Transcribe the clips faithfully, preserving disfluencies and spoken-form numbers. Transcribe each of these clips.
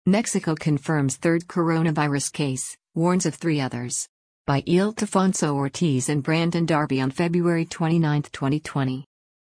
Mexico confirms third coronavirus case, warns of three others. By Ildefonso Ortiz and Brandon Darby on February twenty-ninth, twenty twenty.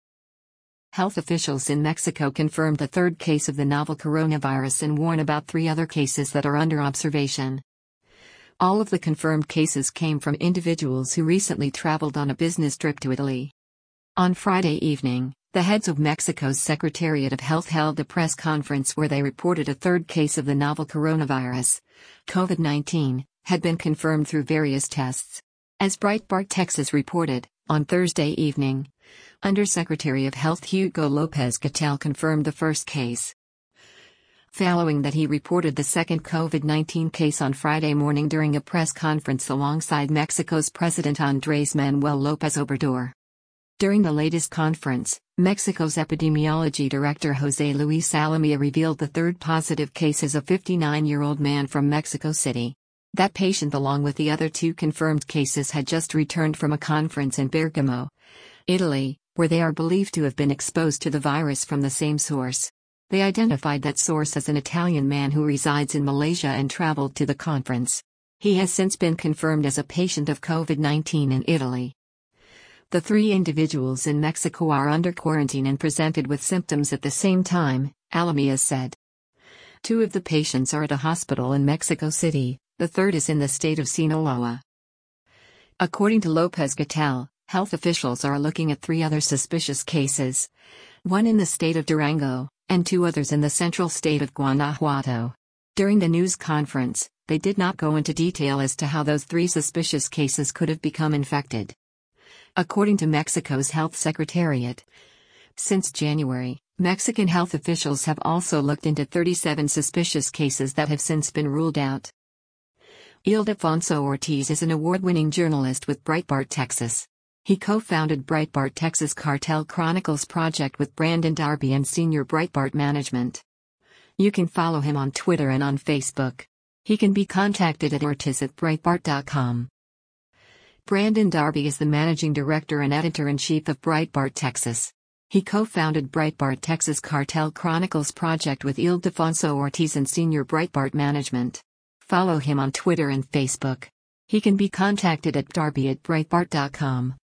Health officials in Mexico confirmed the third case of the novel coronavirus and warn about three other cases that are under observation. All of the confirmed cases came from individuals who recently traveled on a business trip to Italy. On Friday evening, the heads of Mexico's Secretariat of Health held a press conference where they reported a third case of the novel coronavirus, COVID nineteen, had been confirmed through various tests. As Breitbart Texas reported, on Thursday evening, Undersecretary of Health Hugo Lopez-Gatell confirmed the first case. Following that, he reported the second COVID nineteen case on Friday morning during a press conference alongside Mexico's President Andrés Manuel López Obrador. During the latest conference, Mexico's epidemiology director José Luis Alamilla revealed the third positive case is a fifty-nine-year-old man from Mexico City. That patient, along with the other two confirmed cases, had just returned from a conference in Bergamo, Italy, where they are believed to have been exposed to the virus from the same source. They identified that source as an Italian man who resides in Malaysia and traveled to the conference. He has since been confirmed as a patient of COVID nineteen in Italy. The three individuals in Mexico are under quarantine and presented with symptoms at the same time, Alamilla said. Two of the patients are at a hospital in Mexico City, the third is in the state of Sinaloa. According to Lopez-Gatell, health officials are looking at three other suspicious cases, one in the state of Durango, and two others in the central state of Guanajuato. During the news conference, they did not go into detail as to how those three suspicious cases could have become infected. According to Mexico's health secretariat, since January, Mexican health officials have also looked into thirty-seven suspicious cases that have since been ruled out. Ildefonso Ortiz is an award-winning journalist with Breitbart Texas. He co-founded Breitbart Texas Cartel Chronicles project with Brandon Darby and senior Breitbart management. You can follow him on Twitter and on Facebook. He can be contacted at ortiz at breitbart dot com. Brandon Darby is the managing director and editor-in-chief of Breitbart Texas. He co-founded Breitbart Texas Cartel Chronicles project with Ildefonso Ortiz and senior Breitbart management. Follow him on Twitter and Facebook. He can be contacted at darby at breitbart dot com.